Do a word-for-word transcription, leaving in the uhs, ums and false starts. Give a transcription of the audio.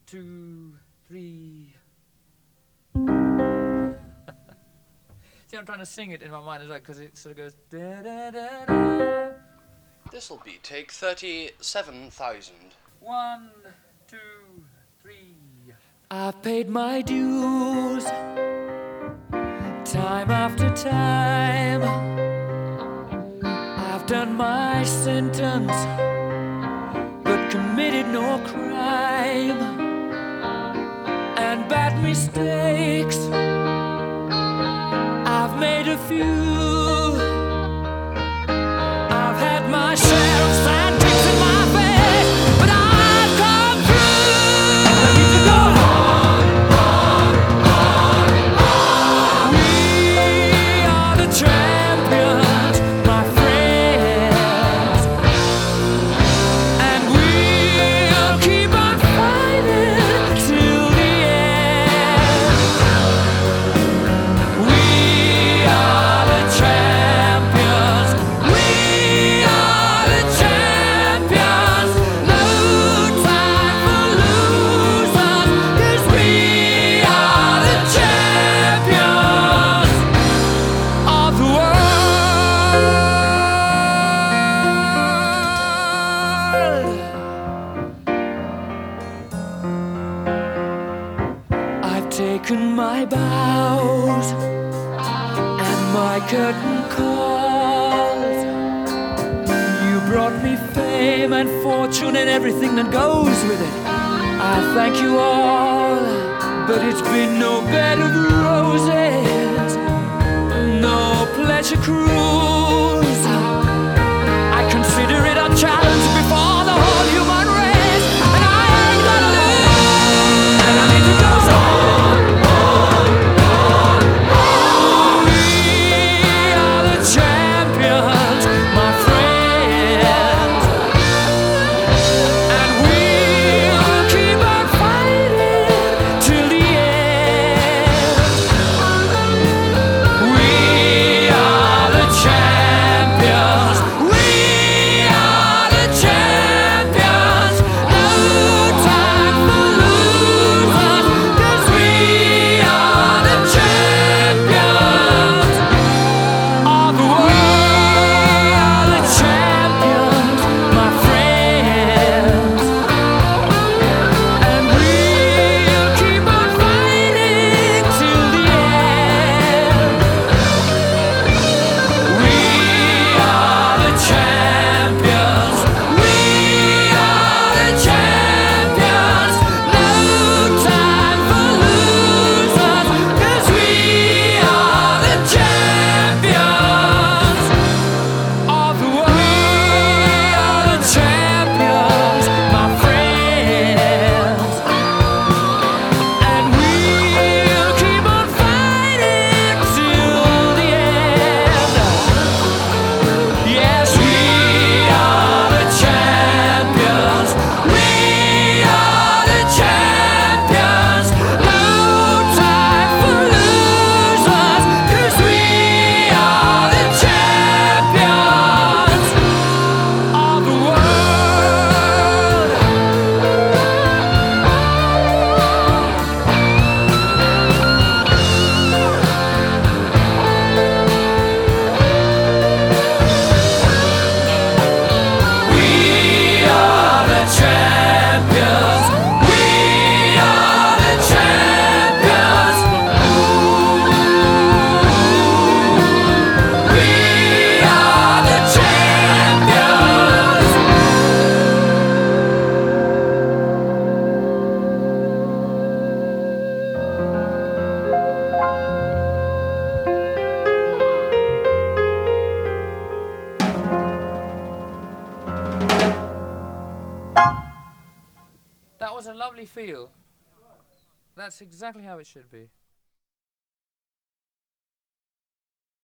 two, three. See, I'm trying to sing it in my mind as well, because it sort of goes da da da da. This'll be take thirty-seven thousand. One, two, three. I've paid my dues, time after time. I've done my sentence, but committed no crime. And bad mistakes, I've made a few. I've had my share of sand ticks in my face, but I've come through. I need to go on, on, on, on. We are the champions, my friends, and we'll keep on fighting till the end. We are the champions. We are the champions. No time for losers, 'cause we are the champions of the world. I've taken my bows and my curtain calls. You brought me fame and fortune and everything that goes with it. I thank you all, but it's been no bed of roses, no pleasure cruise. I consider it a challenge before the whole human race, and I ain't gonna lose. And I need to go on, on, on, on. We are the champions, my friends, and we'll keep on fighting till the end. We are the champions. We are the champions. No time for losers, 'cause we are the champions of the world. The champions, my friends, and we'll keep on fighting till the end. We are the champions. We are the champions. No time for losers, 'cause we are the champions of the world. The champions, my friends, and we'll keep on fighting till the end. Yes, we are the champions. We are the champions. No time for losers, 'cause we are the champions of the world. We are the champions. We are the champions. We are the champions. That was a lovely feel. That's exactly how it should be.